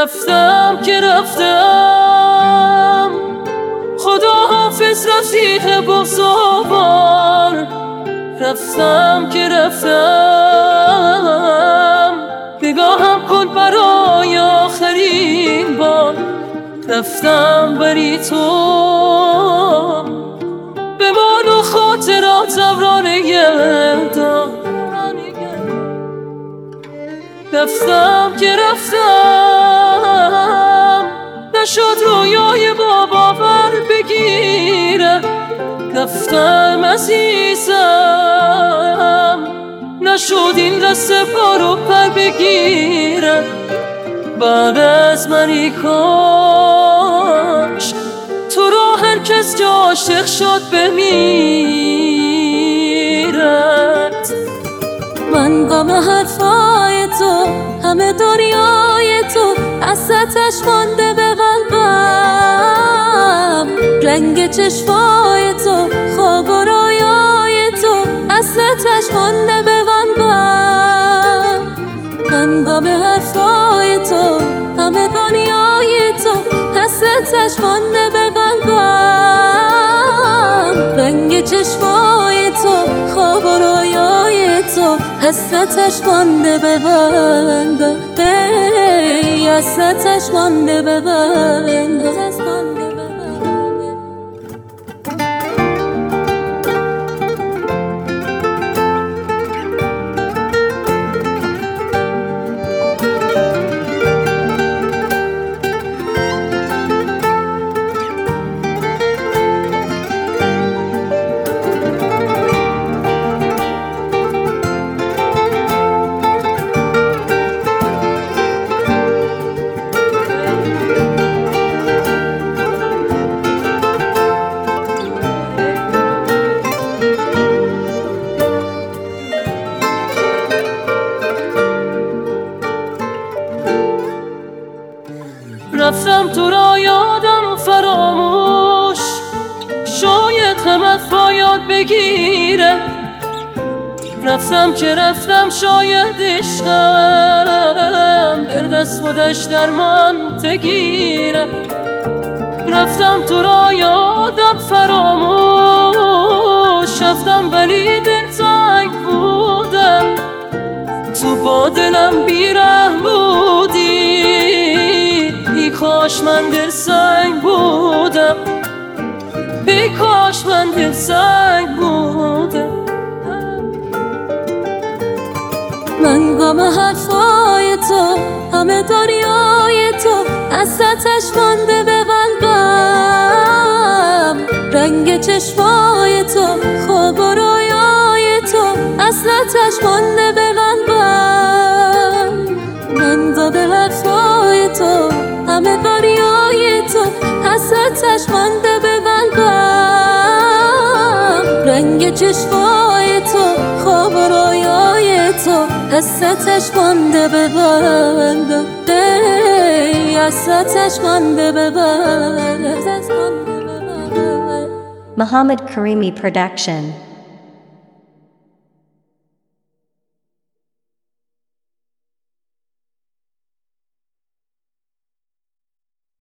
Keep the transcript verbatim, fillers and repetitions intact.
رفتم که رفتم، خدا حافظ رفیق بزرگوار. رفتم که رفتم، نگاهم کن برای آخرین بار. رفتم بری تو بمان و خاطراتم را نگهدار. رفتم که رفتم، نشد رویای با باور بگیرم. رفتم عزیزم، نشد این قصه پا رو پر بگیرم. بعد از منی کاش تو را هر کس که عاشق شد بمیرد. من غم حرفای تو، همه دنیای تو اصلتش مانده به قلبم. رنگ چشمای تو، خواب و رویای تو اصلتش مانده به قلبم. من غم حرفای تو، همه دنیای تو اصلتش مانده به قلبم. رنگ چشمای تو، خواب و رویای تو حسرتش مانده به قلبم. حسرتش مانده به قلبم. رفتم تو را یادم فراموش، شاید همت باید بگیره. رفتم که رفتم، شاید عشقم در دست خودش در من تگیره. رفتم تو را یادم فراموش، رفتم ولی دلتنگ بودم. تو با دلم بیرحم بودی، ای کاش من دل سنگ بودم. ای کاش من دل سنگ بودم. من غم حرفای تو، همه دنیای تو اصلتش مانده به قلبم. رنگ چشمای تو، خواب و رویای تو اصلتش مانده به قلبم. من غم حرفای تو، همه دنیای تو حسرتش مانده به قلبم. رنگ چشمای تو، خواب و رویای تو حسرتش مانده به قلبم. حسرتش مانده به قلبم. Muhammad Karimi Production.